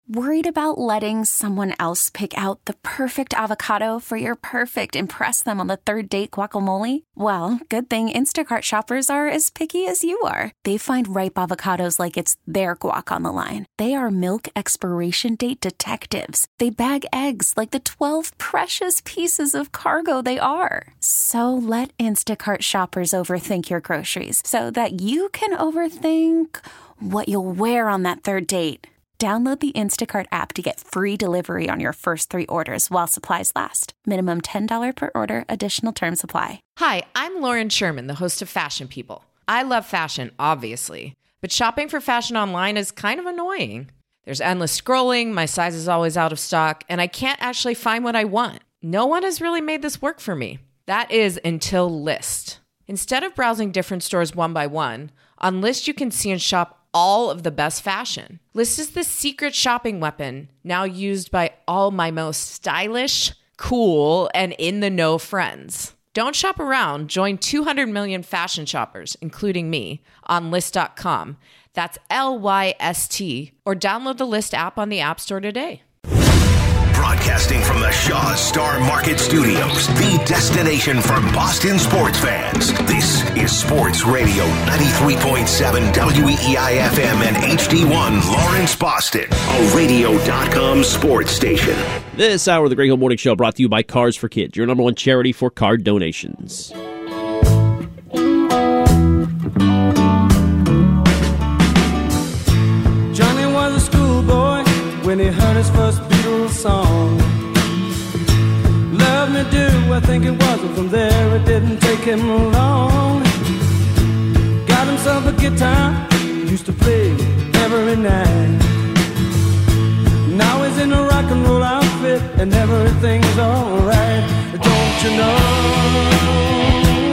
Worried about letting someone else pick out the perfect avocado for your perfect impress them on the third date guacamole? Well, good thing Instacart shoppers are as picky as you are. They find ripe avocados like it's their guac on the line. They are milk expiration date detectives. They bag eggs like the 12 precious pieces of cargo they are. So let Instacart shoppers overthink your groceries so that you can overthink what you'll wear on that third date. Download the Instacart app to get free delivery on your first 3 orders while supplies last. Minimum $10 per order. Additional terms apply. Hi, I'm Lauren Sherman, the host of Fashion People. I love fashion, obviously, but shopping for fashion online is kind of annoying. There's endless scrolling, my size is always out of stock, and I can't actually find what I want. No one has really made this work for me. That is until Lyst. Instead of browsing different stores one by one, on Lyst you can see and shop all of the best fashion. Lyst is the secret shopping weapon now used by all my most stylish, cool, and in-the-know friends. Don't shop around. Join 200 million fashion shoppers, including me, on Lyst.com. That's Lyst, or download the Lyst app on the App Store today. Broadcasting from the Shaw Star Market Studios, the destination for Boston sports fans. This is Sports Radio 93.7 WEEI-FM and HD1 Lawrence, Boston, a Radio.com sports station. This hour of the Greg Hill Morning Show brought to you by Cars for Kids, your number one charity for car donations. Johnny was a schoolboy when he heard his first Beatles song. Love me do, I think it was, and from there it didn't take him long. Got himself a guitar, used to play every night. Now he's in a rock and roll outfit and everything's alright. Don't you know?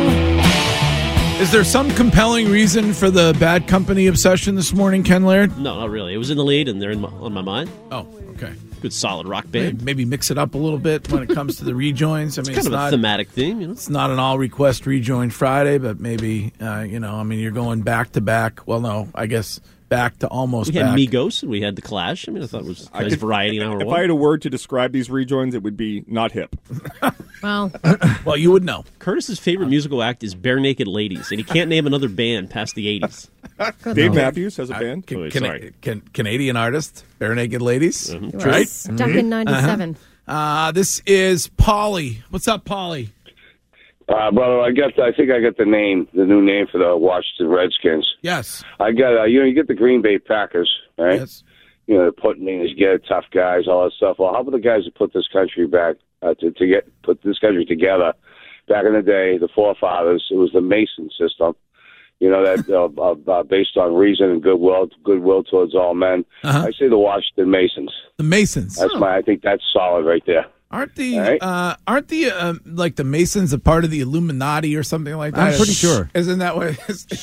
Is there some compelling reason for the Bad Company obsession this morning, Ken Laird? No, not really. It was in the lead, and they're on my mind. Oh, okay. Good solid rock band. Maybe mix it up a little bit when it comes to the rejoins. I mean, it's kind of a thematic theme, you know. It's not an all-request rejoin Friday, but maybe, you're going back-to-back. Well, no, I guess back to almost back. We had Migos, and we had The Clash. I mean, I thought it was a nice variety in hour If one. I had a word to describe these rejoins, it would be not hip. Well, you would know. Curtis's favorite musical act is Bare Naked Ladies, and he can't name another band past the 80s. Dave Matthews has a band. Canadian artist, Bare Naked Ladies. Mm-hmm. Right? Stuck in 97. This is Paulie. What's up, Paulie? Brother, I think I got the new name for the Washington Redskins. Yes. I got, you get the Green Bay Packers, right? Yes. You know, they're putting in together tough guys, all that stuff. Well, how about the guys that put this country back, put this country together? Back in the day, the forefathers, it was the Mason system. You know, that based on reason and goodwill towards all men. Uh-huh. I say the Washington Masons. The Masons. I think that's solid right there. Aren't the like the Masons a part of the Illuminati or something like that? I'm pretty sure. Isn't that what?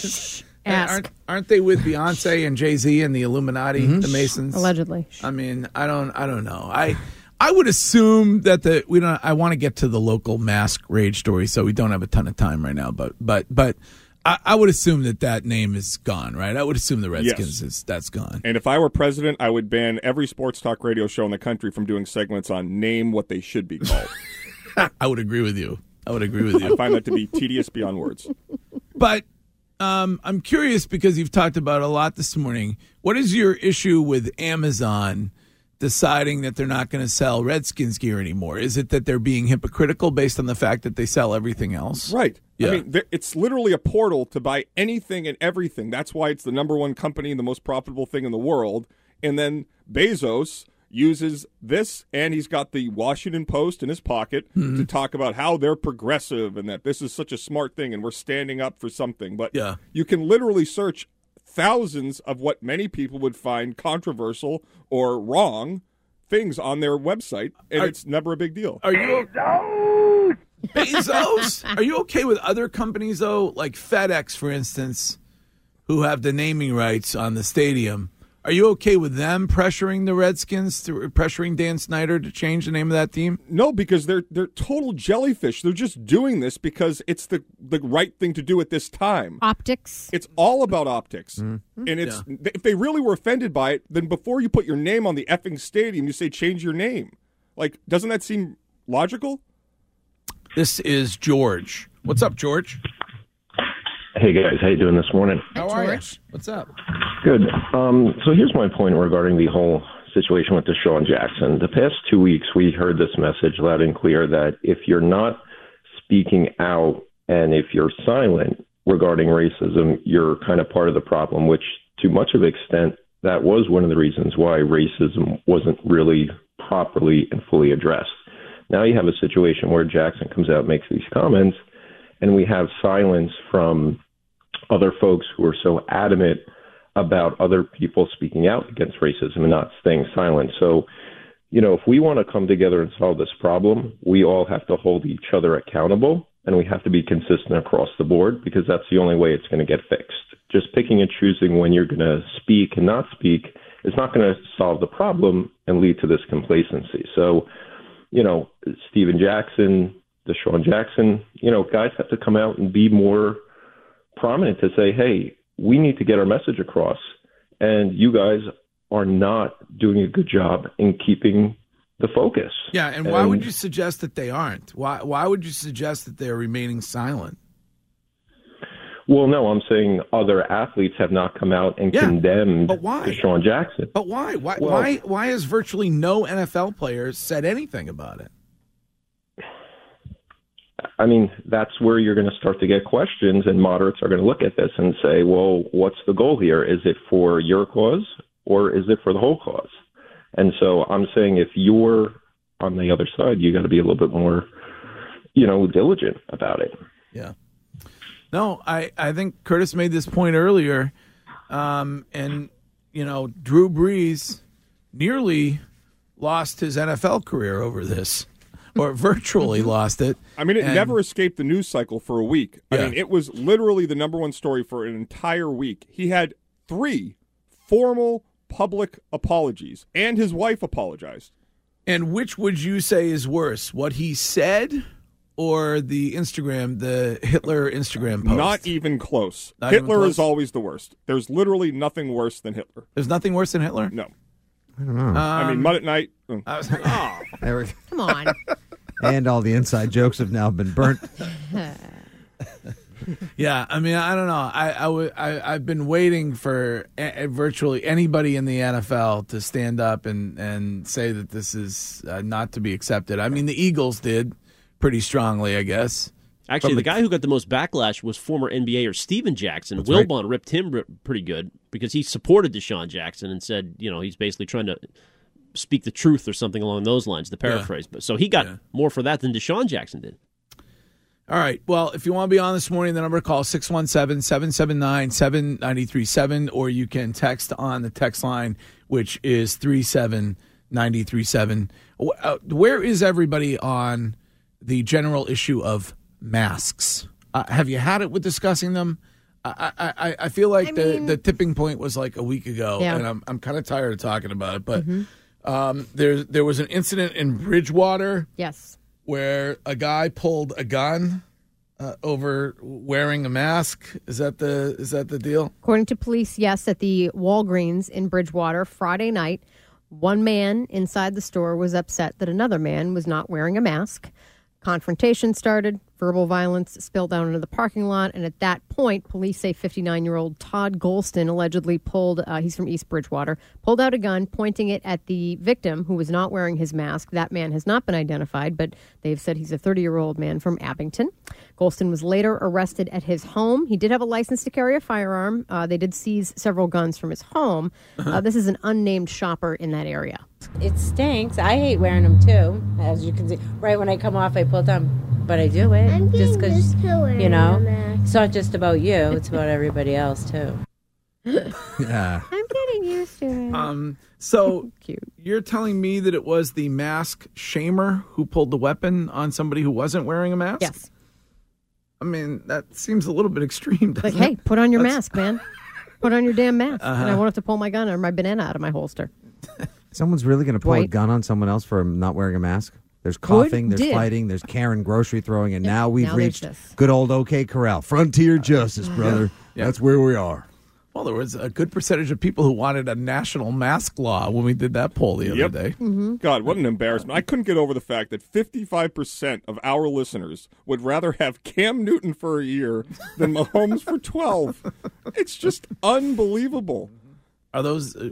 Aren't they with Beyonce and Jay-Z and the Illuminati, the Masons? Allegedly. I mean, I don't know. I would assume that I want to get to the local mask rage story, so we don't have a ton of time right now. But I would assume that name is gone, right? I would assume the Redskins that's gone. And if I were president, I would ban every sports talk radio show in the country from doing segments on name what they should be called. I would agree with you. I find that to be tedious beyond words. But I'm curious because you've talked about it a lot this morning. What is your issue with Amazon deciding that they're not going to sell Redskins gear anymore? Is it that they're being hypocritical based on the fact that they sell everything else? Right. Yeah. I mean, it's literally a portal to buy anything and everything. That's why it's the number one company and the most profitable thing in the world. And then Bezos uses this, and he's got the Washington Post in his pocket to talk about how they're progressive and that this is such a smart thing and we're standing up for something. But you can literally search thousands of what many people would find controversial or wrong things on their website, and it's never a big deal. Are you Bezos? Are you okay with other companies, though, like FedEx, for instance, who have the naming rights on the stadium? Are you okay with them pressuring the Redskins, pressuring Dan Snyder to change the name of that team? No, because they're total jellyfish. They're just doing this because it's the right thing to do at this time. Optics. It's all about optics. Mm-hmm. And if they really were offended by it, then before you put your name on the effing stadium, you say change your name. Like, doesn't that seem logical? This is George. What's up, George? Hey, guys. How you doing this morning? How are you? What's up? Good. So here's my point regarding the whole situation with Deshaun Jackson. The past 2 weeks, we heard this message loud and clear that if you're not speaking out and if you're silent regarding racism, you're kind of part of the problem, which to much of extent, that was one of the reasons why racism wasn't really properly and fully addressed. Now you have a situation where Jackson comes out and makes these comments, and we have silence from other folks who are so adamant about other people speaking out against racism and not staying silent. So, if we want to come together and solve this problem, we all have to hold each other accountable, and we have to be consistent across the board, because that's the only way it's going to get fixed. Just picking and choosing when you're going to speak and not speak is not going to solve the problem and lead to this complacency. So, Steven Jackson, Deshaun Jackson, guys have to come out and be more prominent to say, hey, we need to get our message across, and you guys are not doing a good job in keeping the focus. Yeah, and why would you suggest that they aren't? Why would you suggest that they're remaining silent? Well, no, I'm saying other athletes have not come out and condemned Deshaun Jackson. But why? Why has virtually no NFL players said anything about it? I mean, that's where you're going to start to get questions, and moderates are going to look at this and say, well, what's the goal here? Is it for your cause or is it for the whole cause? And so I'm saying if you're on the other side, you got to be a little bit more, diligent about it. Yeah. No, I think Curtis made this point earlier, and, Drew Brees nearly lost his NFL career over this. Or virtually lost it. I mean, it never escaped the news cycle for a week. Yeah. I mean, it was literally the number one story for an entire week. He had 3 formal public apologies, and his wife apologized. And which would you say is worse, what he said or the Hitler Instagram post? Not even close. Hitler is always the worst. There's literally nothing worse than Hitler. There's nothing worse than Hitler? No. I don't know. I mean, Mud at Night. Come on. And all the inside jokes have now been burnt. Yeah, I mean, I don't know. I've been waiting for virtually anybody in the NFL to stand up and say that this is not to be accepted. I mean, the Eagles did pretty strongly, I guess. Actually, the guy who got the most backlash was former NBAer Steven Jackson. That's Wilbon ripped him pretty good because he supported Deshaun Jackson and said, he's basically trying to speak the truth or something along those lines, the paraphrase. But so he got more for that than Deshaun Jackson did. All right. Well, if you want to be on this morning, the number to call is 617-779-7937, or you can text on the text line, which is 37937. Where is everybody on the general issue of masks? Have you had it with discussing them? I feel like the tipping point was like a week ago, and I'm kind of tired of talking about it. But there was an incident in Bridgewater, where a guy pulled a gun over wearing a mask. Is that the deal? According to police, yes, at the Walgreens in Bridgewater Friday night, one man inside the store was upset that another man was not wearing a mask. Confrontation started. Verbal violence spilled out into the parking lot, and at that point, police say 59-year-old Todd Golston allegedly he's from East Bridgewater, pulled out a gun, pointing it at the victim who was not wearing his mask. That man has not been identified, but they've said he's a 30-year-old man from Abington. Golston was later arrested at his home. He did have a license to carry a firearm. They did seize several guns from his home. This is an unnamed shopper in that area. It stinks. I hate wearing them, too. As you can see, right when I come off, I pull them. But I do it just because, it's not just about you. It's about everybody else, too. Yeah. I'm getting used to it. So cute. You're telling me that it was the mask shamer who pulled the weapon on somebody who wasn't wearing a mask? Yes. I mean, that seems a little bit extreme. Like, hey, put on your mask, man. Put on your damn mask. And I won't have to pull my gun or my banana out of my holster. Someone's really going to pull a gun on someone else for not wearing a mask? There's coughing, there's fighting, there's Karen grocery throwing, and now we've reached good old OK Corral. Frontier justice, brother. Yeah. That's where we are. Well, there was a good percentage of people who wanted a national mask law when we did that poll the other day. Mm-hmm. God, what an embarrassment. I couldn't get over the fact that 55% of our listeners would rather have Cam Newton for a year than Mahomes for 12. It's just unbelievable. Are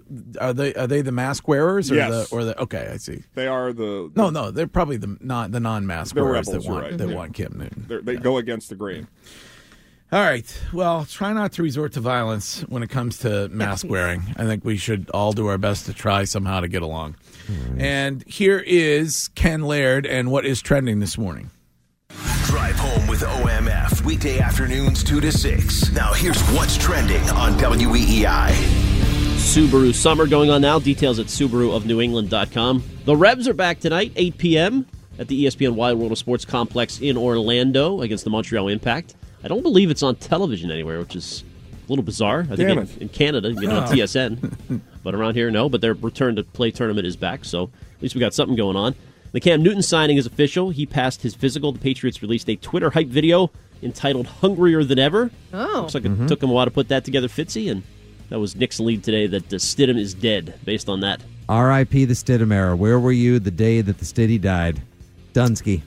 they the mask wearers? Or Yes. Okay, I see. They are the... No, they're probably the non-mask They're wearers rebels, that right. want Cam Newton. They go against the grain. All right. Well, try not to resort to violence when it comes to mask wearing. I think we should all do our best to try somehow to get along. And here is Ken Laird and what is trending this morning. Drive home with OMF, weekday afternoons 2 to 6. Now here's what's trending on WEEI. Subaru Summer going on now. Details at SubaruofNewEngland.com. The Rebs are back tonight, 8 p.m. at the ESPN Wide World of Sports Complex in Orlando against the Montreal Impact. I don't believe it's on television anywhere, which is a little bizarre. I think in Canada, you get it on TSN. But around here, no. But their return-to-play tournament is back, so at least we got something going on. The Cam Newton signing is official. He passed his physical. The Patriots released a Twitter hype video entitled Hungrier Than Ever. Oh. Looks like it took him a while to put that together, Fitzy, and that was Nick's lead today that Stidham is dead, based on that. R.I.P. the Stidham era. Where were you the day that the Stiddy died? Dunsky.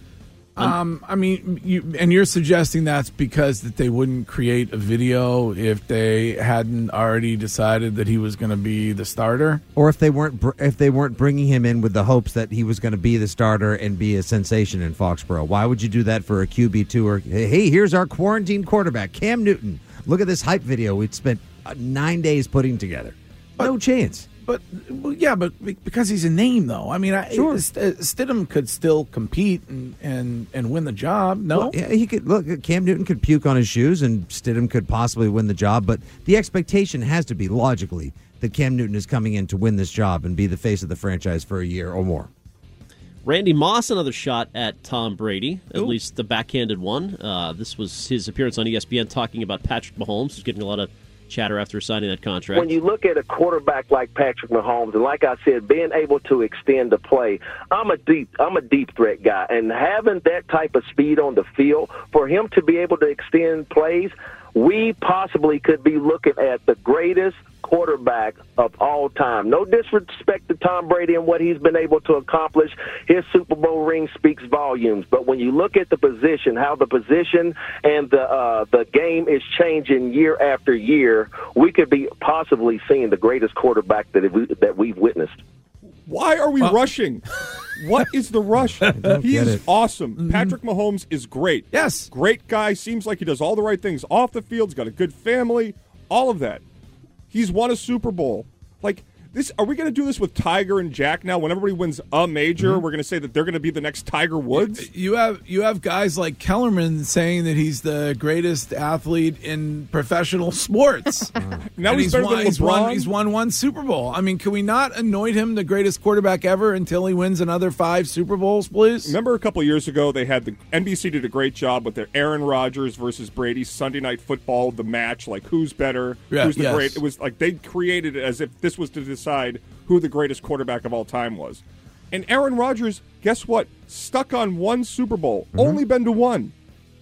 I mean, you're suggesting that's because that they wouldn't create a video if they hadn't already decided that he was going to be the starter, or if they weren't bringing him in with the hopes that he was going to be the starter and be a sensation in Foxborough. Why would you do that for a QB2? Or hey, here's our quarantined quarterback, Cam Newton. Look at this hype video we'd spent 9 days putting together. No chance. But because he's a name, though. I mean, Sure. Stidham could still compete and win the job. No, well, yeah, he could. Look, Cam Newton could puke on his shoes, and Stidham could possibly win the job. But the expectation has to be logically that Cam Newton is coming in to win this job and be the face of the franchise for a year or more. Randy Moss, another shot at Tom Brady, at least the backhanded one. This was his appearance on ESPN talking about Patrick Mahomes, who's getting a lot of chatter after signing that contract. When you look at a quarterback like Patrick Mahomes, and like I said, being able to extend the play, I'm a deep threat guy, and having that type of speed on the field, for him to be able to extend plays, we possibly could be looking at the greatest quarterback of all time. No disrespect to Tom Brady and what he's been able to accomplish. His Super Bowl ring speaks volumes. But when you look at the position, how the position and the game is changing year after year, we could be possibly seeing the greatest quarterback that we've witnessed. Why are we rushing? What is the rush? He is awesome. Mm-hmm. Patrick Mahomes is great. Yes. Great guy. Seems like he does all the right things off the field. He's got a good family. All of that. He's won a Super Bowl. Like, this, are we going to do this with Tiger and Jack now? When everybody wins a major, we're going to say that they're going to be the next Tiger Woods? You have guys like Kellerman saying that he's the greatest athlete in professional sports. Now he's better than LeBron? He's won one Super Bowl. I mean, can we not anoint him the greatest quarterback ever until he wins another 5 Super Bowls, please? Remember a couple of years ago, they had NBC did a great job with their Aaron Rodgers versus Brady Sunday Night Football, the match, like who's better, who's the great. It was like they created it as if this was to decide who the greatest quarterback of all time was. And Aaron Rodgers, guess what? Stuck on one Super Bowl, only been to one.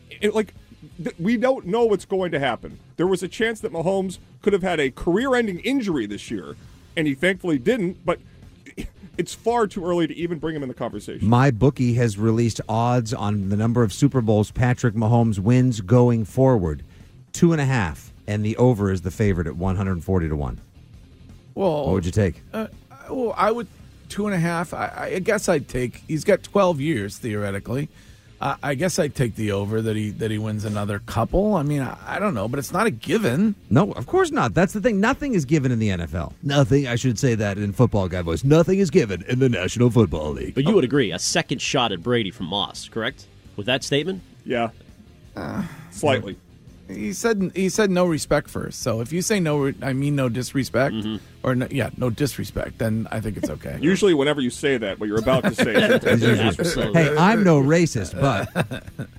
We don't know what's going to happen. There was a chance that Mahomes could have had a career-ending injury this year, and he thankfully didn't, but it's far too early to even bring him in the conversation. My bookie has released odds on the number of Super Bowls Patrick Mahomes wins going forward. 2.5, and the over is the favorite at 140-1. Well, what would you take? Well, I would 2.5. I guess I'd take. He's got 12 years theoretically. I guess I'd take the over that he wins another couple. I mean, I don't know, but it's not a given. No, of course not. That's the thing. Nothing is given in the NFL. Nothing. I should say that in football guy voice. Nothing is given in the National Football League. But you would agree, a second shot at Brady from Moss, correct? With that statement? Yeah, slightly. He said no respect first. So if you say no, I mean no disrespect, or no disrespect, then I think it's okay. Usually, whenever you say that, what you're about to say. Hey, I'm no racist, but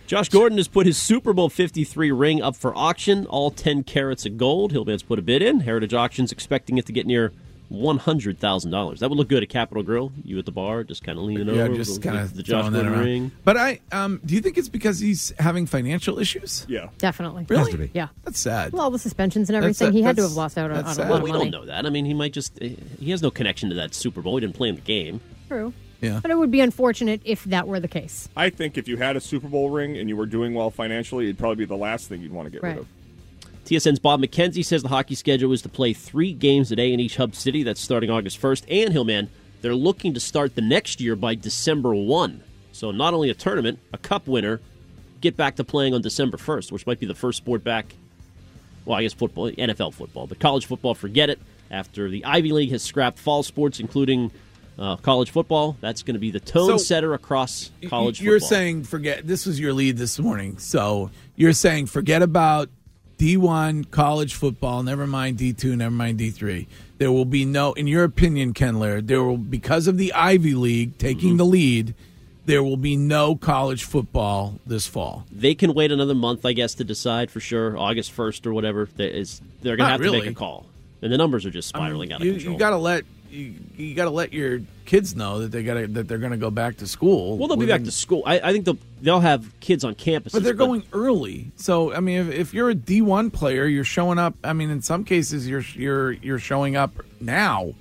Josh Gordon has put his Super Bowl 53 ring up for auction, all 10 carats of gold. Hillman's put a bid in. Heritage Auctions expecting it to get near $100,000. That would look good at Capitol Grill. You at the bar, just kind of leaning over. Yeah, just kind of the Josh Gordon ring. But do you think it's because he's having financial issues? Yeah, definitely. Really? Yeah, that's sad. Well, all the suspensions and everything, he had to have lost out on a lot of money. We don't know that. I mean, he might he has no connection to that Super Bowl. He didn't play in the game. True. Yeah. But it would be unfortunate if that were the case. I think if you had a Super Bowl ring and you were doing well financially, it'd probably be the last thing you'd want to get rid of. TSN's Bob McKenzie says the hockey schedule is to play 3 games a day in each hub city. That's starting August 1st. And, Hillman, they're looking to start the next year by December 1. So not only a tournament, a cup winner, get back to playing on December 1st, which might be the first sport back, well, I guess football, NFL football. But college football, forget it. After the Ivy League has scrapped fall sports, including college football, that's going to be the tone setter across college football. You're saying forget. This was your lead this morning. So you're saying forget about D1 college football, never mind D2, never mind D3. There will be no, in your opinion, Ken Laird, there will, because of the Ivy League taking the lead, there will be no college football this fall. They can wait another month, I guess, to decide for sure, August 1st or whatever. They're going to have to make a call. And the numbers are just spiraling out of control. You got to let your kids know that they're going to go back to school. Well, they'll be back to school. I think they'll have kids on campus, but they're going early. So I mean, if you're a D1 player, you're showing up. I mean, in some cases, you're showing up now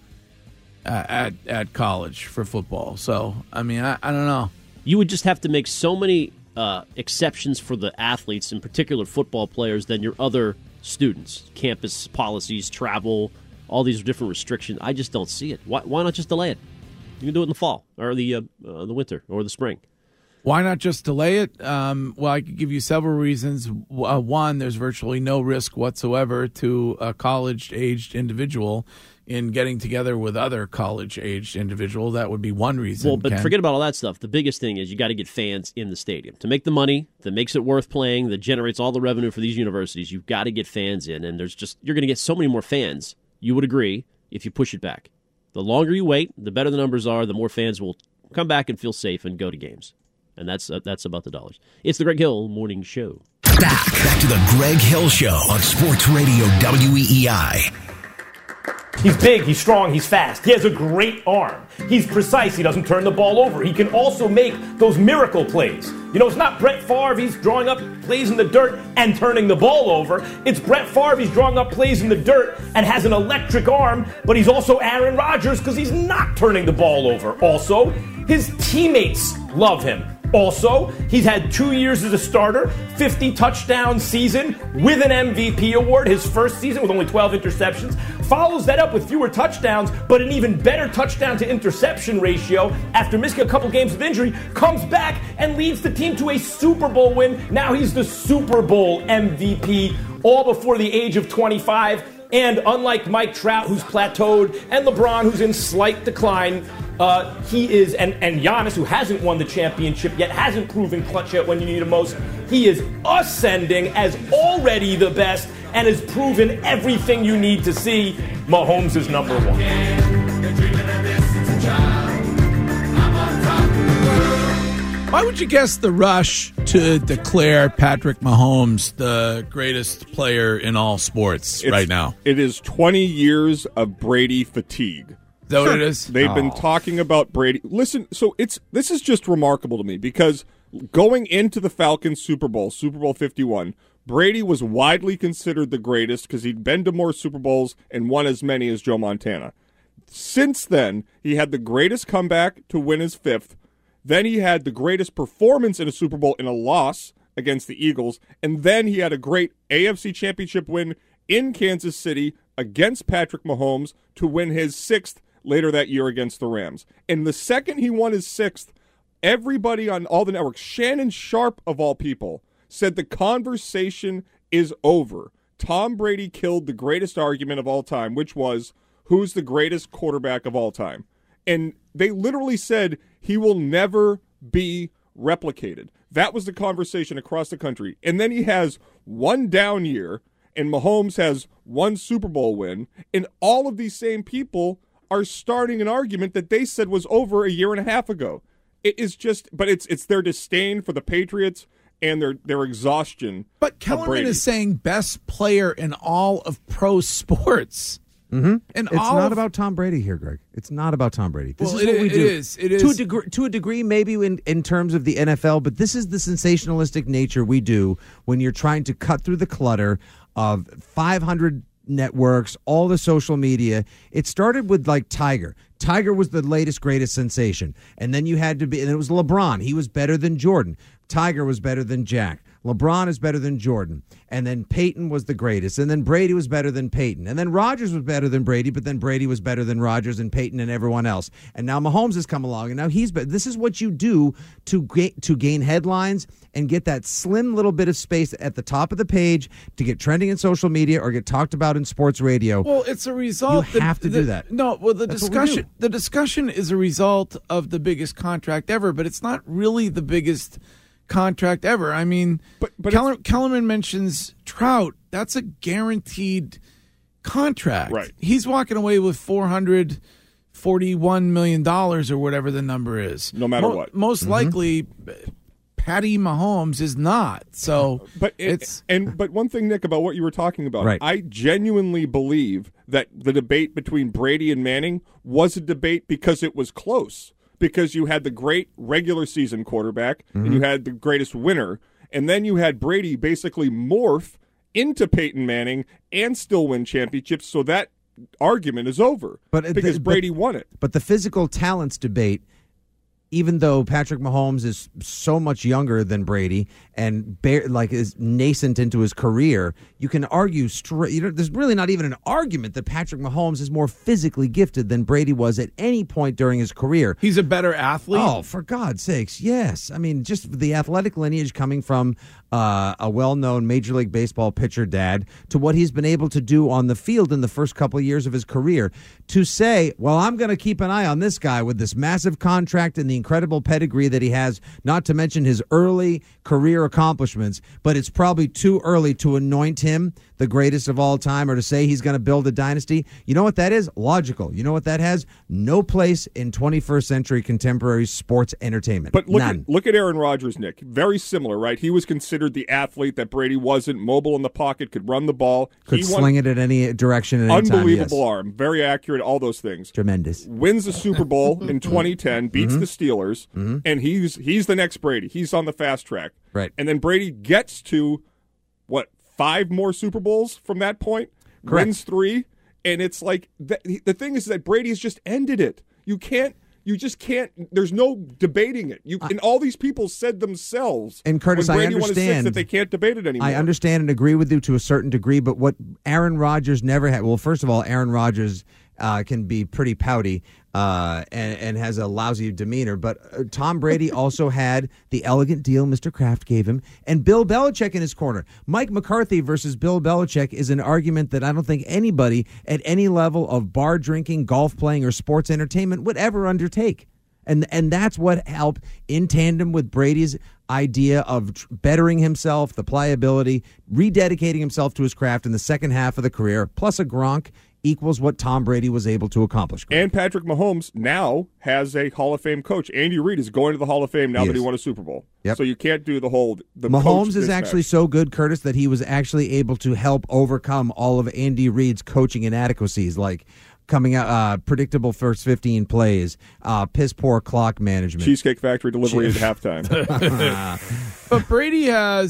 at college for football. So I mean, I don't know. You would just have to make so many exceptions for the athletes, in particular football players, than your other students. Campus policies, travel. All these different restrictions. I just don't see it. Why not just delay it? You can do it in the fall or the winter or the spring. Why not just delay it? Well, I could give you several reasons. One, there's virtually no risk whatsoever to a college-aged individual in getting together with other college-aged individual. That would be one reason. Well, but forget about all that stuff. The biggest thing is you got to get fans in the stadium. To make the money that makes it worth playing, that generates all the revenue for these universities, you've got to get fans in. And you're going to get so many more fans, you would agree, if you push it back. The longer you wait, the better the numbers are, the more fans will come back and feel safe and go to games. And that's about the dollars. It's the Greg Hill Morning Show. Back to the Greg Hill Show on Sports Radio WEEI. He's big, he's strong, he's fast. He has a great arm. He's precise, he doesn't turn the ball over. He can also make those miracle plays. You know, it's not Brett Favre, he's drawing up plays in the dirt and turning the ball over. It's Brett Favre, he's drawing up plays in the dirt and has an electric arm, but he's also Aaron Rodgers because he's not turning the ball over. Also, his teammates love him. Also, he's had 2 years as a starter, 50 touchdown season with an MVP award, his first season with only 12 interceptions. Follows that up with fewer touchdowns, but an even better touchdown to interception ratio after missing a couple games with injury, comes back and leads the team to a Super Bowl win. Now he's the Super Bowl MVP, all before the age of 25. And unlike Mike Trout, who's plateaued, and LeBron, who's in slight decline, he is, and Giannis, who hasn't won the championship yet, hasn't proven clutch yet when you need him most, he is ascending as already the best and has proven everything you need to see. Mahomes is number one. Why would you guess the rush to declare Patrick Mahomes the greatest player in all sports right now? It is 20 years of Brady fatigue. Is that what it is? They've been talking about Brady. Listen, so this is just remarkable to me because going into the Falcons Super Bowl 51, Brady was widely considered the greatest because he'd been to more Super Bowls and won as many as Joe Montana. Since then, he had the greatest comeback to win his 5th. Then he had the greatest performance in a Super Bowl in a loss against the Eagles. And then he had a great AFC Championship win in Kansas City against Patrick Mahomes to win his 6th later that year against the Rams. And the second he won his 6th, everybody on all the networks, Shannon Sharp of all people, said the conversation is over. Tom Brady killed the greatest argument of all time, which was, who's the greatest quarterback of all time? And they literally said he will never be replicated. That was the conversation across the country. And then he has one down year, and Mahomes has one Super Bowl win, and all of these same people are starting an argument that they said was over a year and a half ago. It is just, but it's their disdain for the Patriots and their exhaustion. But Kellerman is saying best player in all of pro sports. Mm-hmm. And it's not about Tom Brady here, Greg. It's not about Tom Brady. This well, is what we do. It is. To a degree, maybe in terms of the NFL, but this is the sensationalistic nature we do when you're trying to cut through the clutter of 500 networks, all the social media. It started with like Tiger. Tiger was the latest, greatest sensation. And then you had to be, and it was LeBron. He was better than Jordan. Tiger was better than Jack. LeBron is better than Jordan. And then Peyton was the greatest. And then Brady was better than Peyton. And then Rodgers was better than Brady, but then Brady was better than Rodgers and Peyton and everyone else. And now Mahomes has come along, and now he's better. This is what you do to gain headlines and get that slim little bit of space at the top of the page to get trending in social media or get talked about in sports radio. Well, it's a result. You have to do that. No, well, the discussion is a result of the biggest contract ever, but it's not really the biggest contract ever. I mean, but Kellerman mentions Trout. That's a guaranteed contract. Right. He's walking away with $441 million or whatever the number is. No matter what. Most likely, Patty Mahomes is not. So, but one thing, Nick, about what you were talking about, right. I genuinely believe that the debate between Brady and Manning was a debate because it was close. Because you had the great regular season quarterback and you had the greatest winner, and then you had Brady basically morph into Peyton Manning and still win championships, so that argument is over because Brady won it. But the physical talents debate, even though Patrick Mahomes is so much younger than Brady and is nascent into his career, you can argue there's really not even an argument that Patrick Mahomes is more physically gifted than Brady was at any point during his career. He's a better athlete? Oh, for God's sakes, yes. I mean, just the athletic lineage coming from a well-known Major League Baseball pitcher dad to what he's been able to do on the field in the first couple of years of his career. To say, well, I'm going to keep an eye on this guy with this massive contract and the incredible pedigree that he has, not to mention his early career accomplishments, but it's probably too early to anoint him the greatest of all time or to say he's going to build a dynasty. You know what that is? Logical. You know what that has? No place in 21st century contemporary sports entertainment. But None. Look at Aaron Rodgers, Nick. Very similar, right? He was considered the athlete that Brady wasn't, mobile in the pocket, could run the ball. Could sling it at any direction at any time. Unbelievable Yes. arm. Very accurate, all those things. Tremendous. Wins the Super Bowl in 2010, beats the Steelers, and he's the next Brady. He's on the fast track. Right. And then Brady gets to, 5 more Super Bowls from that point? Correct. Wins 3, and it's like, the thing is that Brady's just ended it. You just can't, there's no debating it. And all these people said themselves, and Curtis, when Brady I won his 6, understand that they can't debate it anymore. I understand and agree with you to a certain degree, but what Aaron Rodgers never had, well, first of all, Aaron Rodgers can be pretty pouty and has a lousy demeanor, but Tom Brady also had the elegant deal Mr. Kraft gave him, and Bill Belichick in his corner. Mike McCarthy versus Bill Belichick is an argument that I don't think anybody at any level of bar drinking, golf playing, or sports entertainment would ever undertake. And that's what helped in tandem with Brady's idea of bettering himself, the pliability, rededicating himself to his craft in the second half of the career, plus a Gronk, equals what Tom Brady was able to accomplish. And Patrick Mahomes now has a Hall of Fame coach. Andy Reid is going to the Hall of Fame now that he won a Super Bowl. Yep. So you can't do the whole Mahomes is mismatch. actually so good, Curtis, that he was actually able to help overcome all of Andy Reid's coaching inadequacies, like coming out predictable first 15 plays, piss poor clock management, Cheesecake Factory delivery at halftime. But Brady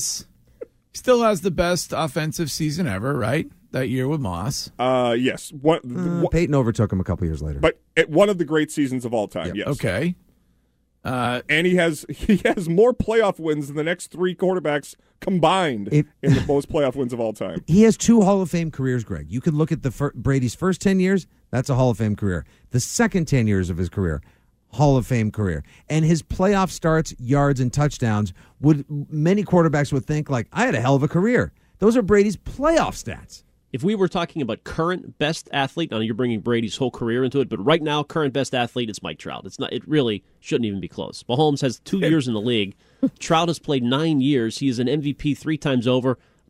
still has the best offensive season ever, right? That year with Moss. Yes. Peyton overtook him a couple years later. But one of the great seasons of all time, Yep. yes. Okay. And he has more playoff wins than the next 3 quarterbacks combined in the most playoff wins of all time. He has 2 Hall of Fame careers, Greg. You could look at Brady's first 10 years, that's a Hall of Fame career. The second 10 years of his career, Hall of Fame career. And his playoff starts, yards, and touchdowns, many quarterbacks would think, like, I had a hell of a career. Those are Brady's playoff stats. If we were talking about current best athlete, now you're bringing Brady's whole career into it, but right now, current best athlete is Mike Trout. It really shouldn't even be close. Mahomes has 2 years in the league. Trout has played 9 years. He is an MVP 3 times over,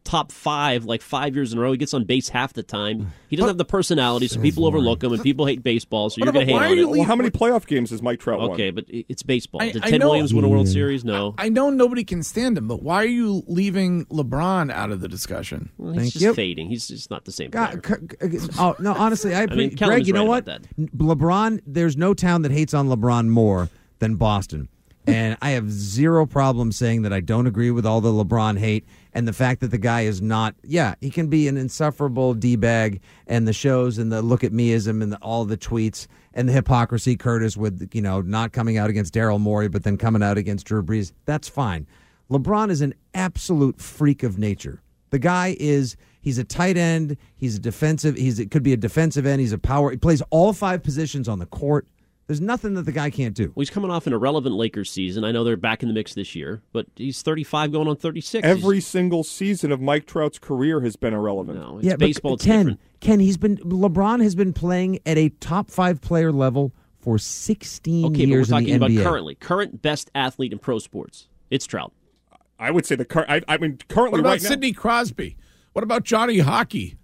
top 5 like 5 years in a row. He gets on base half the time. He doesn't have the personality, so people overlook him, and people hate baseball, so you're going to hate on it. Well, how many playoff games has Mike Trout won? Okay, but it's baseball. Did I Ted know- Williams win a World Series? No. I know nobody can stand him, but why are you leaving LeBron out of the discussion? Well, he's Thank just you. fading. He's just not the same player. Oh no, honestly, I mean, Greg, Kellen's you know right what? about LeBron, there's no town that hates on LeBron more than Boston. And I have zero problem saying that I don't agree with all the LeBron hate and the fact that the guy is not, he can be an insufferable D-bag and the shows and the look at meism and all the tweets and the hypocrisy, Curtis, with, not coming out against Daryl Morey but then coming out against Drew Brees. That's fine. LeBron is an absolute freak of nature. The guy he's a tight end, he's a defensive, it could be a defensive end, he's a power, he plays all 5 positions on the court. There's nothing that the guy can't do. Well, he's coming off an irrelevant Lakers season. I know they're back in the mix this year, but he's 35 going on 36. Every single season of Mike Trout's career has been irrelevant. No, it's baseball. But It's different. Ken, LeBron has been playing at a top 5 player level for 16 Okay, but we're years in talking the about NBA. current best athlete in pro sports. It's Trout. I would say currently What about right now. Sidney Crosby? What about Johnny Hockey?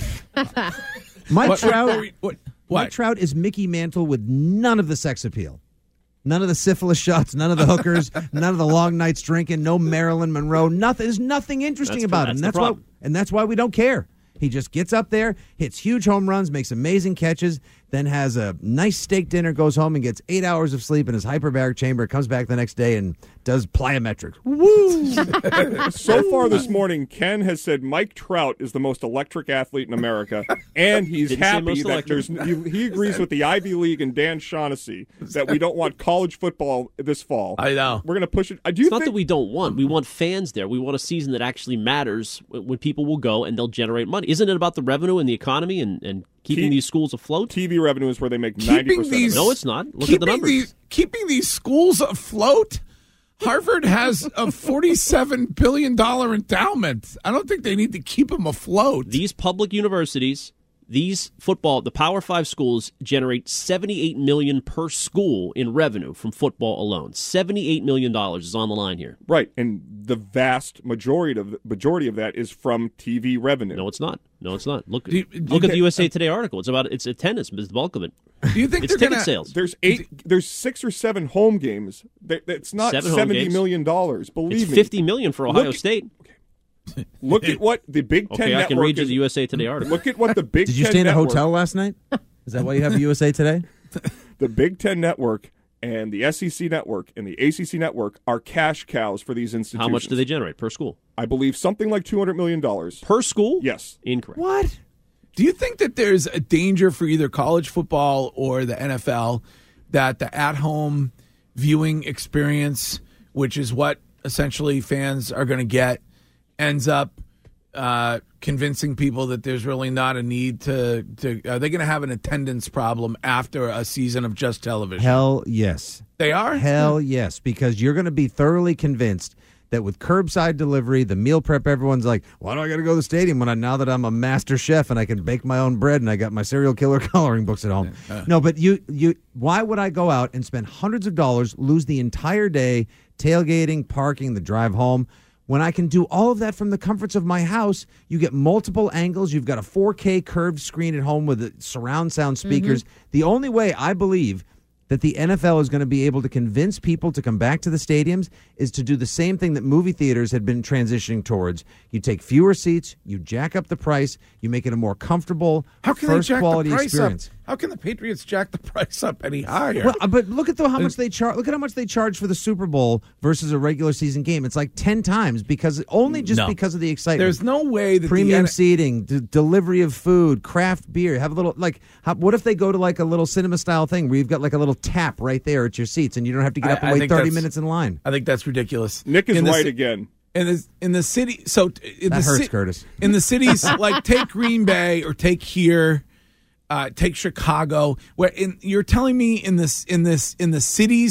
Mike Trout. What? Mike Trout is Mickey Mantle with none of the sex appeal. None of the syphilis shots, none of the hookers, none of the long nights drinking, no Marilyn Monroe. Nothing. There's nothing interesting about him. That's why we don't care. He just gets up there, hits huge home runs, makes amazing catches, then has a nice steak dinner, goes home and gets 8 hours of sleep in his hyperbaric chamber, comes back the next day and does plyometrics. Woo! So far this morning, Ken has said Mike Trout is the most electric athlete in America, and he's Didn't say happy most that electric. he agrees with the Ivy League and Dan Shaughnessy that we don't want college football this fall. I know. We're going to push it. It's not that we don't want. We want fans there. We want a season that actually matters when people will go and they'll generate money. Isn't it about the revenue and the economy and keeping these schools afloat? TV revenue is where they make 90% of it. No, it's not. Look at the numbers. Keeping these schools afloat? Harvard has a $47 billion endowment. I don't think they need to keep them afloat. These public universities, the Power 5 schools generate $78 million per school in revenue from football alone. $78 million is on the line here. Right, and the vast majority of that is from TV revenue. No, it's not. Look at the USA Today article. It's attendance, but it's the bulk of it. Do you think it's ticket sales? There's 6 or 7 home games. That's not $70 million. Believe it's me, $50 million for Ohio State. Look at what the Big Ten network I can read you is. the USA Today article. Look at what the Big Did you Ten stay in a network, hotel last night? Is that why you have USA Today? The Big Ten network and the SEC network and the ACC network are cash cows for these institutions. How much do they generate per school? I believe something like $200 million. Per school? Yes. Incorrect. What? Do you think that there's a danger for either college football or the NFL that the at-home viewing experience, which is what essentially fans are going to get, ends up convincing people that there's really not a need to are they going to have an attendance problem after a season of just television? Hell yes. They are? Hell yes, because you're going to be thoroughly convinced that with curbside delivery, the meal prep, everyone's like, why do I got to go to the stadium now that I'm a master chef and I can bake my own bread and I got my serial killer coloring books at home? No, but why would I go out and spend hundreds of dollars, lose the entire day tailgating, parking, the drive home, when I can do all of that from the comforts of my house? You get multiple angles. You've got a 4K curved screen at home with surround sound speakers. Mm-hmm. The only way I believe that the NFL is going to be able to convince people to come back to the stadiums is to do the same thing that movie theaters had been transitioning towards. You take fewer seats, you jack up the price, you make it a more comfortable, first-quality experience. How can the Patriots jack the price up any higher? Well, but look at how much they charge. Look at how much they charge for the Super Bowl versus a regular season game. It's like 10 times because of the excitement. There's no way that premium seating, delivery of food, craft beer. Have a little what if they go to like a little cinema style thing where you've got like a little tap right there at your seats and you don't have to get up and wait 30 minutes in line? I think that's ridiculous. Nick is right again. In the city, so that hurts, Curtis. In the cities, like take Green Bay or take here. Take Chicago. You're telling me in the cities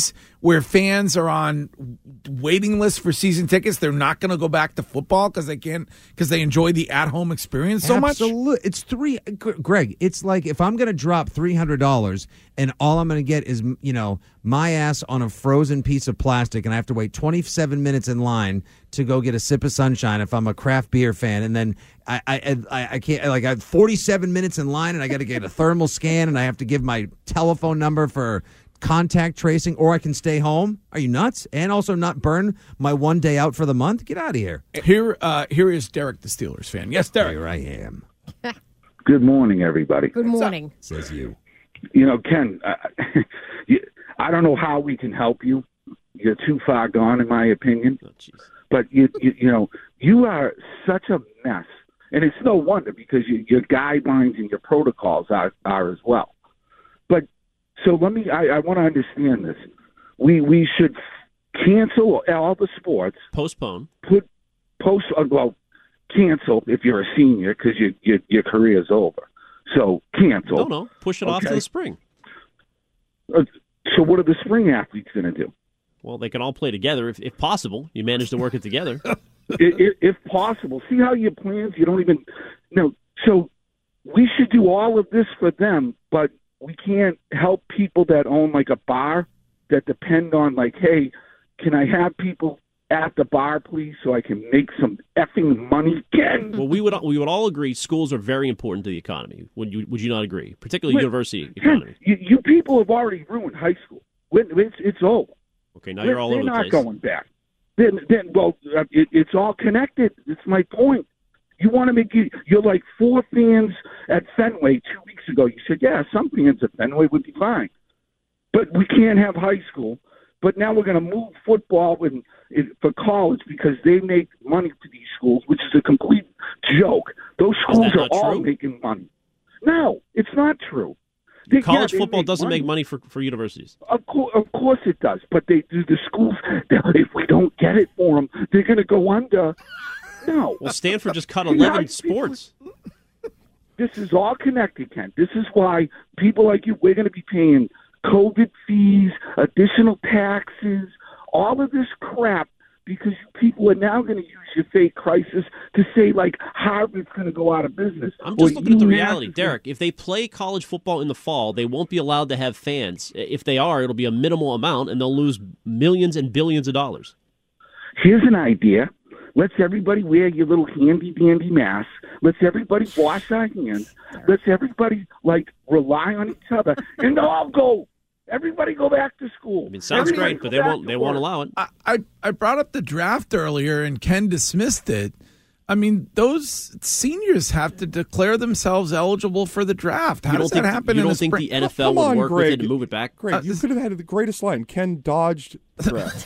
where fans are on waiting lists for season tickets. They're not going to go back to football because they enjoy the at-home experience so much. Absolutely. It's Greg, it's like if I'm going to drop $300 and all I'm going to get is, my ass on a frozen piece of plastic and I have to wait 27 minutes in line to go get a sip of sunshine if I'm a craft beer fan, and then I can't, I have 47 minutes in line and I got to get a thermal scan and I have to give my telephone number for contact tracing, or I can stay home. Are you nuts? And also not burn my one day out for the month? Get out of here. Here is Derek, the Steelers fan. Yes, Derek. Here I am. Good morning, everybody. Good morning. Says you. Ken, I don't know how we can help you. You're too far gone, in my opinion. Oh, jeez. But you are such a mess, and it's no wonder because your guidelines and your protocols are as well. But so I want to understand this. We should cancel all the sports. Postpone. Cancel if you're a senior because your career's over. So cancel. No, push it off to the spring. So what are the spring athletes going to do? Well, they can all play together if possible. You manage to work it together. if possible. See how your plans, you don't even know. So we should do all of this for them, but we can't help people that own like a bar that depend on like, hey, can I have people at the bar, please, so I can make some effing money again? Well, we would all agree schools are very important to the economy. Would you not agree? Particularly university economy. You people have already ruined high school. It's over. Okay, now you're all over the place. They're not going back. It's all connected. It's my point. You want to make you're like 4 fans at Fenway 2 weeks ago. You said, yeah, some fans at Fenway would be fine. But we can't have high school. But now we're going to move football for college because they make money to these schools, which is a complete joke. Those schools are all making money. No, it's not true. College football doesn't make money for universities. Of course it does. But the schools, if we don't get it for them, they're going to go under. No. Well, Stanford just cut 11 sports. This is all connected, Ken. This is why people like you, we're going to be paying COVID fees, additional taxes, all of this crap, because people are now going to use your fake crisis to say, like, Harvard's going to go out of business. I'm just looking at the reality, Derek. If they play college football in the fall, they won't be allowed to have fans. If they are, it'll be a minimal amount, and they'll lose millions and billions of dollars. Here's an idea. Let's everybody wear your little handy-dandy mask. Let's everybody wash our hands. Let's everybody, rely on each other. And all go. Everybody go back to school. I mean, sounds great, but they won't allow it. I brought up the draft earlier, and Ken dismissed it. I mean, those seniors have to declare themselves eligible for the draft. How does that happen in the spring? You don't think the NFL would work with it and move it back? Greg, you could have had the greatest line. Ken dodged draft.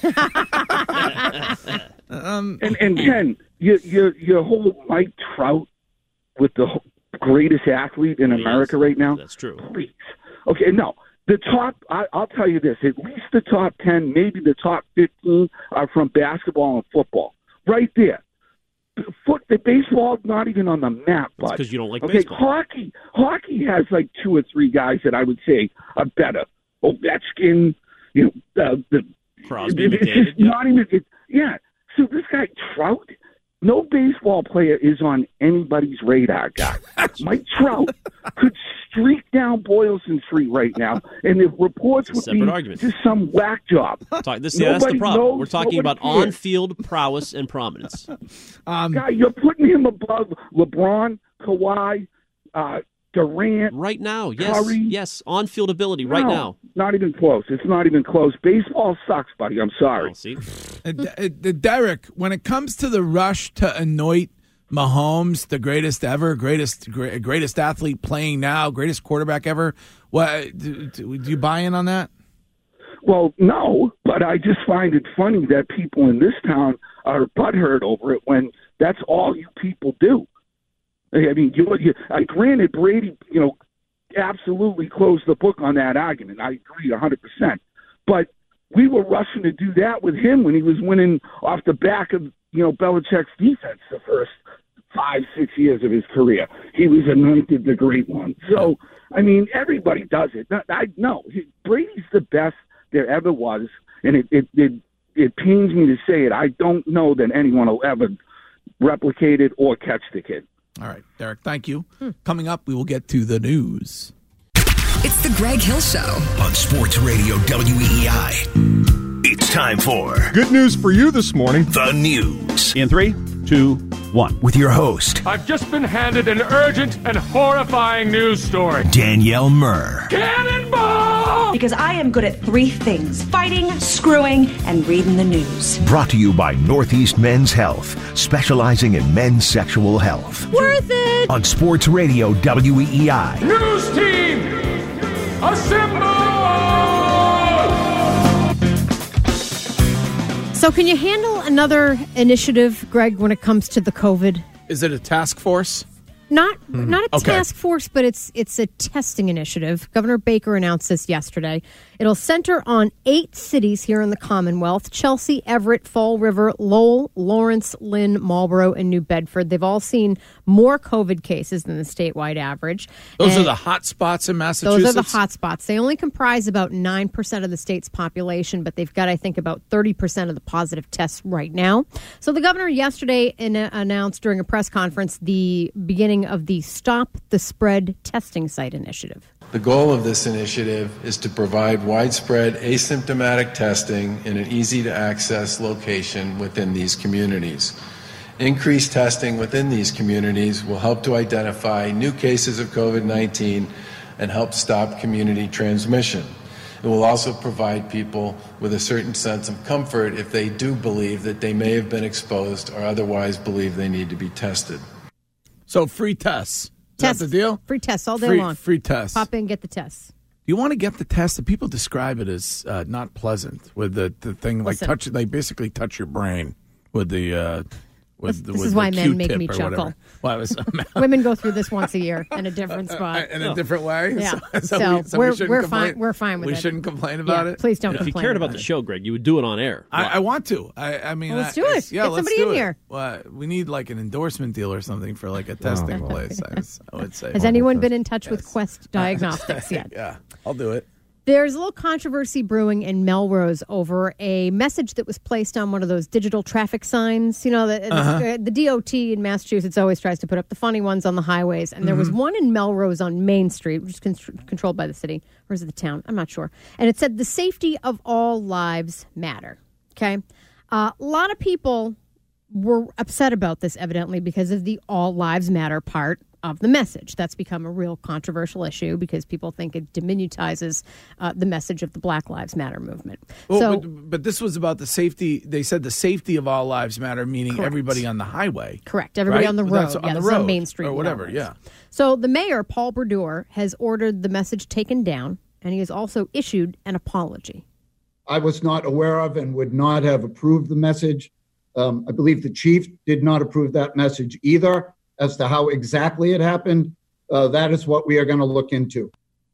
And Ken, your whole Mike Trout with the greatest athlete in America right now. That's true. Please. Okay, no. The top, I'll tell you this, at least the top 10, maybe the top 15 are from basketball and football. Right there. The baseball's not even on the map, bud. Because you don't like baseball. Hockey has like 2 or 3 guys that I would say are better. Ovechkin, the Crosby, it's McDavid. just not even. So this guy Trout, no baseball player is on anybody's radar, guy. Mike Trout could streak down Boylston Street right now, and the reports would be just some whack job. That's the problem. We're talking about on-field prowess and prominence. Guy, you're putting him above LeBron, Kawhi, Durant. Right now, yes. Curry. Yes, on-field ability right now. Not even close. It's not even close. Baseball sucks, buddy. I'm sorry. See? Derek, when it comes to the rush to anoint Mahomes, the greatest ever, greatest athlete playing now, greatest quarterback ever, do you buy in on that? Well, no, but I just find it funny that people in this town are butthurt over it when that's all you people do. I mean, granted, Brady, absolutely closed the book on that argument. I agree 100%. But we were rushing to do that with him when he was winning off the back of, Belichick's defense the first 5-6 years of his career. He was anointed the great one. So, I mean, everybody does it. No, Brady's the best there ever was, and it pains me to say it. I don't know that anyone will ever replicate it or catch the kid. All right, Derek, thank you. Coming up, we will get to the news. It's the Greg Hill Show on Sports Radio WEEI. It's time for Good news for you this morning. The news. In 3, 2, 1. With your host, I've just been handed an urgent and horrifying news story. Danielle Murr. Cannonball! Because I am good at 3 things: fighting, screwing, and reading the news. Brought to you by Northeast Men's Health, specializing in men's sexual health. Worth it! On Sports Radio WEEI. News team, assemble! So can you handle another initiative, Greg, when it comes to the COVID? Is it a task force? Not a task force, but it's a testing initiative. Governor Baker announced this yesterday. It'll center on 8 cities here in the Commonwealth: Chelsea, Everett, Fall River, Lowell, Lawrence, Lynn, Marlborough, and New Bedford. They've all seen more COVID cases than the statewide average. Those are the hot spots in Massachusetts? Those are the hot spots. They only comprise about 9% of the state's population, but they've got, I think, about 30% of the positive tests right now. So the governor yesterday announced during a press conference the beginning of the Stop the Spread testing site initiative. The goal of this initiative is to provide widespread asymptomatic testing in an easy-to-access location within these communities. Increased testing within these communities will help to identify new cases of COVID-19 and help stop community transmission. It will also provide people with a certain sense of comfort if they do believe that they may have been exposed or otherwise believe they need to be tested. So free tests. Is that the deal? Free tests all day long. Free tests. Pop in, get the tests. You want to get the test? The people describe it as not pleasant with the thing like Listen. touch. They basically touch your brain with the. This is why men make me chuckle. Well, Women go through this once a year in a different spot. in a different way. Yeah. So we're fine. We're fine with it. We shouldn't complain about it. Please don't. If you complain cared about the show, Greg, you would do it on air. I want to. I mean, Well, let's do it. Yeah, Get let's somebody do in it. here. Well, we need like an endorsement deal or something for like a testing place. I would say. Has anyone been in touch with Quest Diagnostics yet? Yeah, I'll do it. There's a little controversy brewing in Melrose over a message that was placed on one of those digital traffic signs. You know, the DOT in Massachusetts always tries to put up the funny ones on the highways. And there was one in Melrose on Main Street, which is controlled by the city. Or is it the town? I'm not sure. And it said, "The safety of all lives matter." Okay. A lot of people were upset about this, evidently, because of the all lives matter part of the message. That's become a real controversial issue because people think it diminutizes the message of the Black Lives Matter movement. Well, but this was about the safety. They said the safety of all lives matter, meaning Correct. everybody on the highway. Correct. Everybody right? on the road. That's on the road. On Main Street. Or whatever, Melrose. yeah. So the mayor, Paul Brodeur, has ordered the message taken down, and he has also issued an apology. I was not aware of and would not have approved the message. I believe the chief did not approve that message either. As to how exactly it happened, that is what we are going to look into.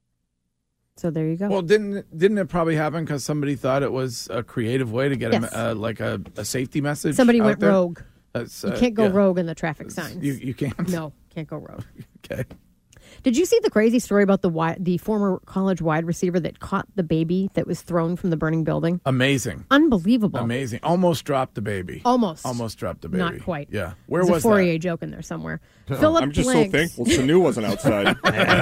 So there you go. Well, didn't it probably happen because somebody thought it was a creative way to get like a safety message? Somebody out went there? rogue. That's, You can't go rogue in the traffic signs. You can't. No, can't go rogue. Okay. Did you see the crazy story about the former college wide receiver that caught the baby that was thrown from the burning building? Amazing. Unbelievable. Amazing. Almost dropped the baby. Almost dropped the baby. Not quite. Yeah. Where There's was a Fourier that? joke in there somewhere. I'm Philip just Blanks. so thankful Sanu wasn't outside.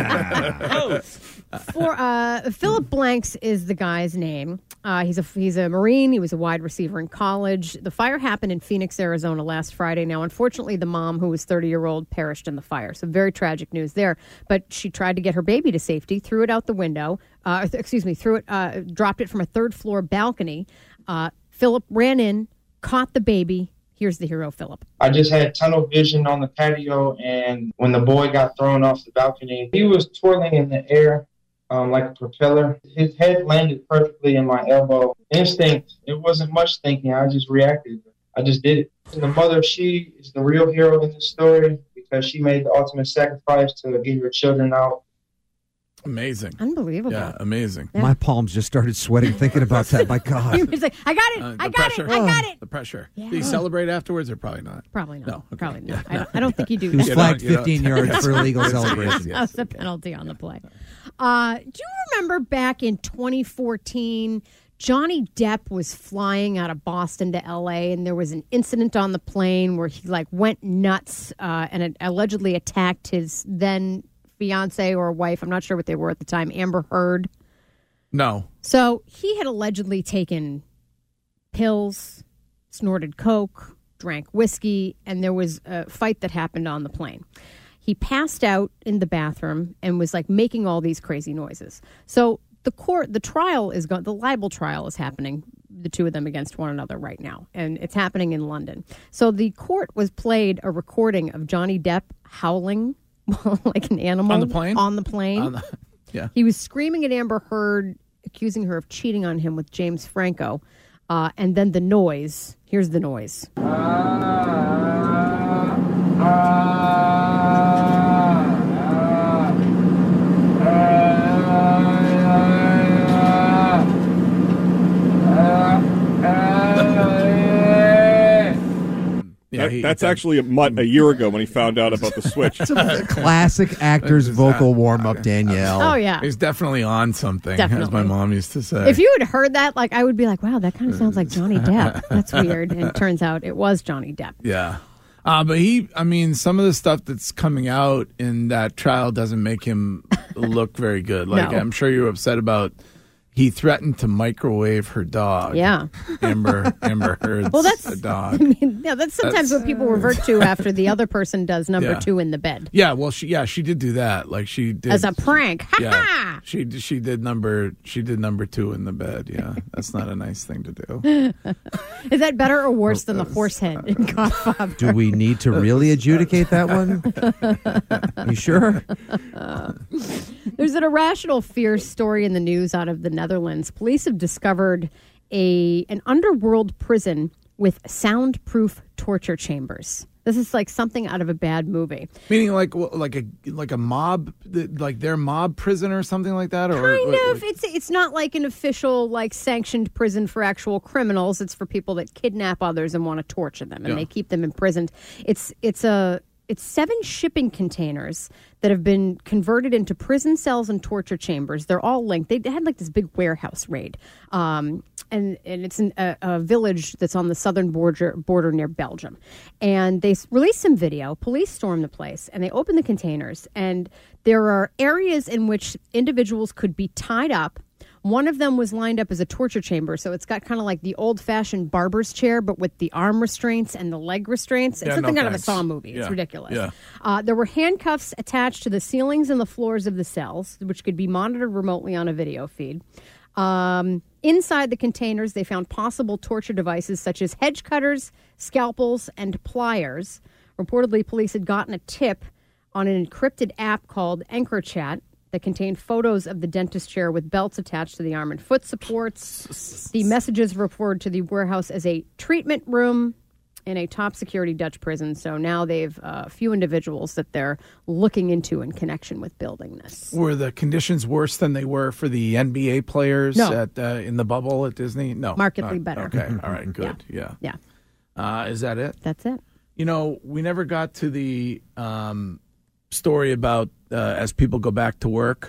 Philip Blanks is the guy's name. He's a Marine. He was a wide receiver in college. The fire happened in Phoenix, Arizona last Friday. Now, unfortunately, the mom, who was 30-year-old, perished in the fire. So very tragic news there. But she tried to get her baby to safety, threw it out the window. Dropped it from a third-floor balcony. Philip ran in, caught the baby. Here's the hero, Philip. I just had tunnel vision on the patio, and when the boy got thrown off the balcony, he was twirling in the air like a propeller. His head landed perfectly in my elbow. Instinct. It wasn't much thinking. I just reacted. I just did it. And the mother, she is the real hero in this story because she made the ultimate sacrifice to get her children out. Amazing. Unbelievable. Yeah, amazing. My palms just started sweating thinking about that. My God. He's like, I got it. I got it. The pressure. Yeah. Do you celebrate afterwards or probably not? Probably not. No, okay. Probably not. Yeah. I don't think you do. He was that. flagged 15 yards for illegal celebration. That's the penalty on the play. Do you remember back in 2014, Johnny Depp was flying out of Boston to L.A., and there was an incident on the plane where he went nuts and it allegedly attacked his then fiance or wife. I'm not sure what they were at the time. Amber Heard. No. So he had allegedly taken pills, snorted coke, drank whiskey, and there was a fight that happened on the plane. He passed out in the bathroom and was making all these crazy noises. So the libel trial is happening, the two of them against one another right now, and it's happening in London. So the court played a recording of Johnny Depp howling like an animal on the plane. Yeah, he was screaming at Amber Heard, accusing her of cheating on him with James Franco, and then the noise. Here's the noise. That's actually a year ago when he found out about the switch. It's a classic actor's vocal warm-up, Danielle. Oh, yeah. He's definitely on something, Definitely. as my mom used to say. If you had heard that, I would be like, wow, that kind of sounds like Johnny Depp. That's weird. And it turns out it was Johnny Depp. Yeah. But some of the stuff that's coming out in that trial doesn't make him look very good. No. I'm sure you're upset about he threatened to microwave her dog. Yeah. Amber Heard's dog. That's sometimes what people revert to after the other person does number two in the bed. Yeah, well, she did do that. She did as a prank. Yeah, she did number 2 in the bed. Yeah, that's not a nice thing to do. Is that better or worse than the horse head in Godfather? Do we need to really adjudicate that one? You sure? There's an irrational fear story in the news out of the Netherlands. Police have discovered an underworld prison with soundproof torture chambers. This is something out of a bad movie. Meaning like a mob, like their mob prison or something like that? Or kind of. It's not like an official sanctioned prison for actual criminals. It's for people that kidnap others and want to torture them, and they keep them imprisoned. It's 7 shipping containers that have been converted into prison cells and torture chambers. They're all linked. They had this big warehouse raid. And it's in a village that's on the southern border near Belgium. And they released some video. Police stormed the place, and they opened the containers. And there are areas in which individuals could be tied up. One of them was lined up as a torture chamber, so it's got kind of like the old-fashioned barber's chair, but with the arm restraints and the leg restraints. It's something out of a Saw movie. It's ridiculous. Yeah. There were handcuffs attached to the ceilings and the floors of the cells, which could be monitored remotely on a video feed. Inside the containers, they found possible torture devices such as hedge cutters, scalpels, and pliers. Reportedly, police had gotten a tip on an encrypted app called EncroChat that contained photos of the dentist chair with belts attached to the arm and foot supports. The messages referred to the warehouse as a treatment room in a top security Dutch prison. So now they've a few individuals that they're looking into in connection with building this. Were the conditions worse than they were for the NBA players in the bubble at Disney? No. Markedly better. Okay. All right. Good. Yeah. Is that it? That's it. We never got to the story about as people go back to work,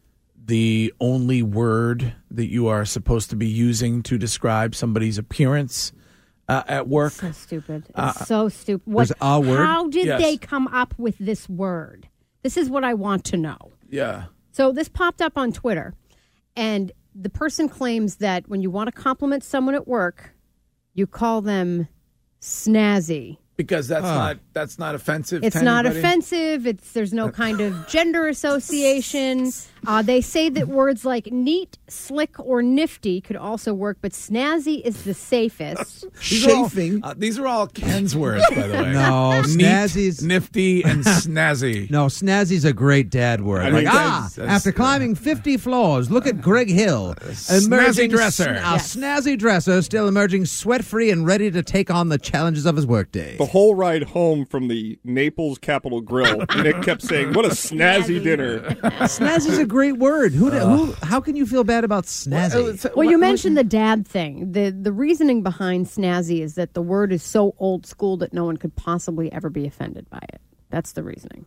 the only word that you are supposed to be using to describe somebody's appearance at work. So stupid. It's so stupid. There's a word? How did they come up with this word? This is what I want to know. Yeah. So this popped up on Twitter, and the person claims that when you want to compliment someone at work, you call them snazzy. Because that's not offensive. It's to not anybody? offensive. There's no kind of gender association. They say that words like neat, slick, or nifty could also work, but snazzy is the safest. Chafing. These are all Ken's words, by the way. No, snazzy's nifty and snazzy. No, snazzy's a great dad word. After climbing 50 floors, look at Greg Hill, snazzy dresser. Snazzy dresser, still emerging sweat-free and ready to take on the challenges of his workday. The whole ride home from the Naples Capitol Grill, Nick kept saying, "What a snazzy dinner!" Snazzy's a great word. How can you feel bad about snazzy? Well, you mentioned the dad thing. The reasoning behind snazzy is that the word is so old school that no one could possibly ever be offended by it. That's the reasoning.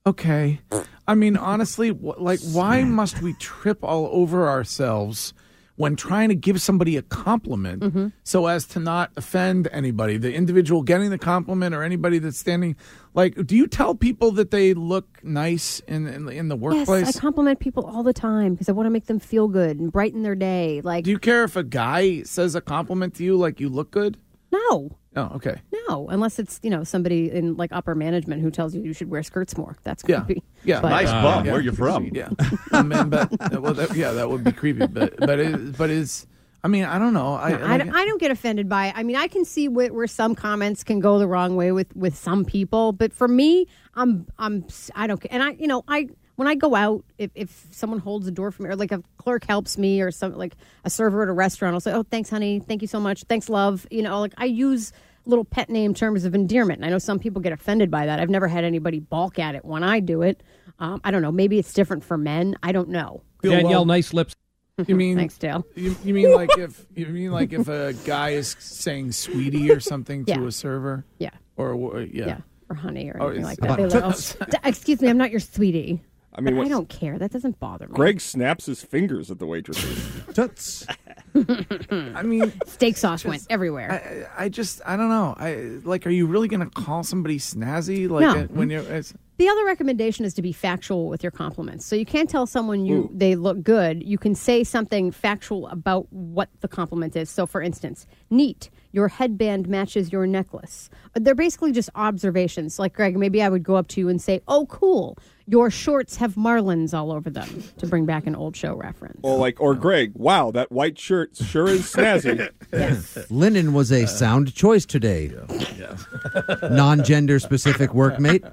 Okay. I mean, honestly, why must we trip all over ourselves when trying to give somebody a compliment so as to not offend anybody, the individual getting the compliment or anybody that's standing. Like, do you tell people that they look nice in the workplace? Yes, I compliment people all the time because I want to make them feel good and brighten their day. Like, do you care if a guy says a compliment to you like you look good? No. Oh, okay. No, unless it's, somebody in like upper management who tells you should wear skirts more. That's creepy. Yeah. But, Nice bum. Where you from? Yeah. I mean, that would be creepy. But is I mean, I don't know. I don't get offended by it. I mean, I can see where some comments can go the wrong way with some people, but for me, I don't care. And when I go out, if someone holds the door for me, or like a clerk helps me, or some like a server at a restaurant, I'll say, "Oh, thanks, honey. Thank you so much. Thanks, love." Like I use little pet name terms of endearment. And I know some people get offended by that. I've never had anybody balk at it when I do it. I don't know. Maybe it's different for men. I don't know. Danielle, nice lips. You mean thanks, Dale? You mean like if a guy is saying "sweetie" or something to a server? Yeah. Or or honey or anything like that. They like, excuse me, I'm not your sweetie. I mean, I don't care. That doesn't bother me. Greg snaps his fingers at the waitresses. Toots. I mean, steak sauce went everywhere. I don't know. Are you really going to call somebody snazzy? Like No. when you're. The other recommendation is to be factual with your compliments. So you can't tell someone they look good. You can say something factual about what the compliment is. So, for instance, neat. Your headband matches your necklace. They're basically just observations. Like, Greg, maybe I would go up to you and say, "Oh, cool. Your shorts have marlins all over them," to bring back an old show reference. Or Greg, wow, that white shirt sure is snazzy. Yes. Linen was a sound choice today. Non-gender specific workmate.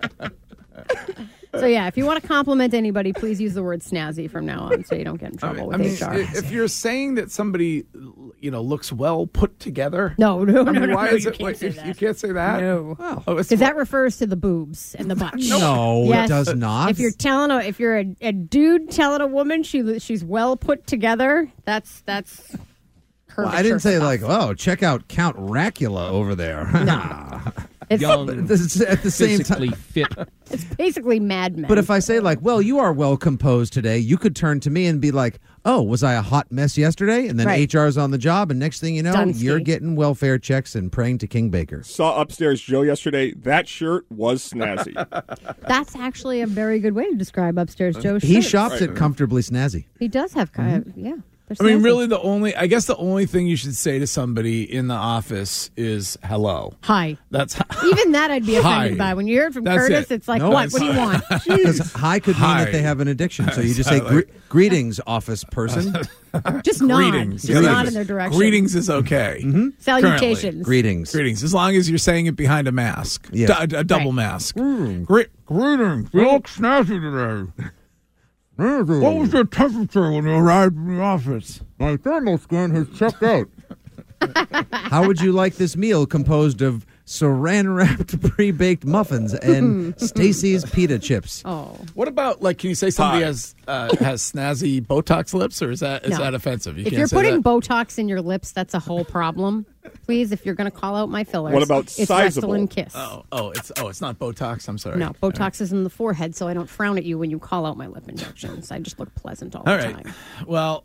So, if you want to compliment anybody, please use the word snazzy from now on so you don't get in trouble with HR. If you're saying that somebody, looks well put together. No, why is you it? can't say that. You can't say that? No. Oh, Because that refers to the boobs and the butt. No, Yes. it does not. If you're a dude telling a woman she's well put together, that's her. Well, I didn't say check out Count Racula over there. No. It's But this is at the same physically time fit. It's basically Mad Men. But if I say you are well composed today, you could turn to me and be like, "Oh, was I a hot mess yesterday?" And then Right. HR's on the job, and next thing you know, Dunsky. you're getting welfare checks and praying to King Baker. Saw upstairs Joe yesterday. That shirt was snazzy. That's actually a very good way to describe upstairs Joe's He shirt. shops at Comfortably Snazzy. He does have kind of, yeah. I mean, really, the only thing you should say to somebody in the office is hello. Hi. That's Even that I'd be offended Hi. by. When you hear it from That's Curtis, it. it's like, No, what? What do you want? Because hi could mean Hi. that they have an addiction. So you just say, greetings, office person. Just nod. Greetings. Just nod in their direction. Greetings is okay. Salutations. Currently. Greetings. Greetings, as long as you're saying it behind a mask, Yeah. a double mask. Greetings. You look snazzy today. What was your temperature when you arrived in the office? My thermal scan has checked out. How would you like this meal composed of saran-wrapped pre-baked muffins and Stacy's pita chips? Oh. What about, can you say somebody has snazzy Botox lips, or is that offensive? You If can't you're say putting that? Botox in your lips, that's a whole problem. Please, if you're going to call out my fillers, What about it's sizable? Restylane Kiss. It's not Botox. I'm sorry. No, Botox is in the forehead, so I don't frown at you when you call out my lip injections. I just look pleasant all All the right. time. Well,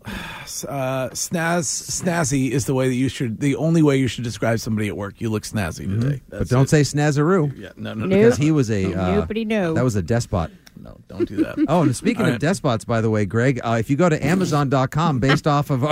snazzy is the way that the only way you should describe somebody at work. You look snazzy today. But don't say Snazaroo. Yeah, no. Because he was a Nobody knows. that was a despot. No, don't do that. Oh, and speaking of despots, by the way, Greg, if you go to Amazon.com, based off of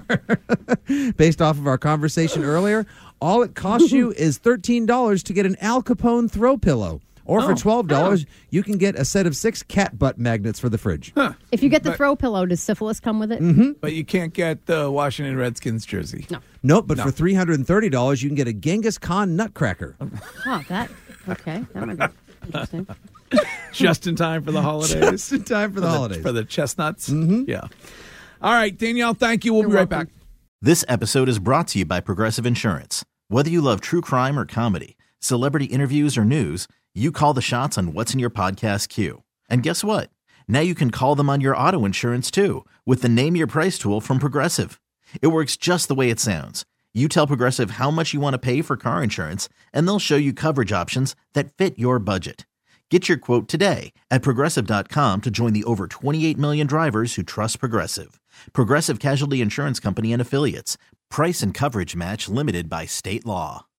our conversation earlier, all it costs you is $13 to get an Al Capone throw pillow. Or for $12, you can get a set of 6 cat butt magnets for the fridge. If you get the throw pillow, does syphilis come with it? But you can't get the Washington Redskins jersey. No. Nope, but for $330, you can get a Genghis Khan nutcracker. Oh, okay. That might be interesting. Just in time for the holidays. Just in time for the holidays. For the chestnuts. Mm-hmm. Yeah. All right, Danielle, thank you. We'll be right back. This episode is brought to you by Progressive Insurance. Whether you love true crime or comedy, celebrity interviews or news, you call the shots on what's in your podcast queue. And guess what? Now you can call them on your auto insurance too with the Name Your Price tool from Progressive. It works just the way it sounds. You tell Progressive how much you want to pay for car insurance, and they'll show you coverage options that fit your budget. Get your quote today at Progressive.com to join the over 28 million drivers who trust Progressive. Progressive Casualty Insurance Company and Affiliates. Price and coverage match limited by state law.